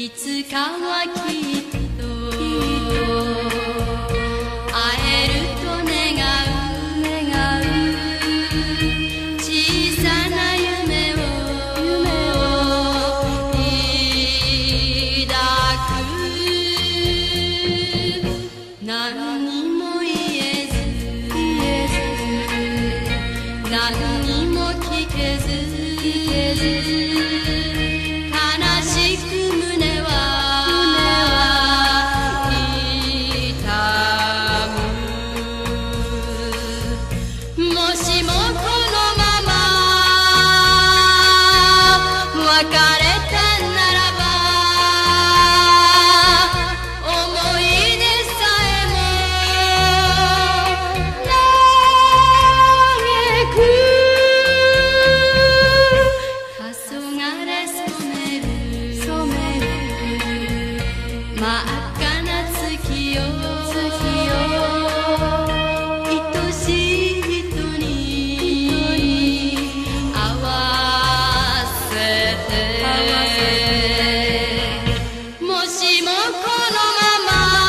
いつかはきっと会えると願う小さな夢を抱く何にも言えず何にも聞けず悲しく胸は痛むもしもこのまま別れたならば思い出さえも嘆く黄昏染める真っ赤な月よ愛しい人に合わせてもしもこのまま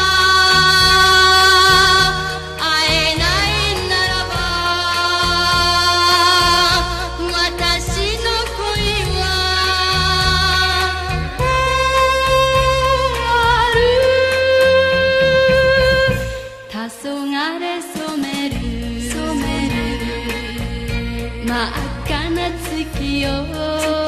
会えないならば私の恋は黄昏染める真っ赤な月よ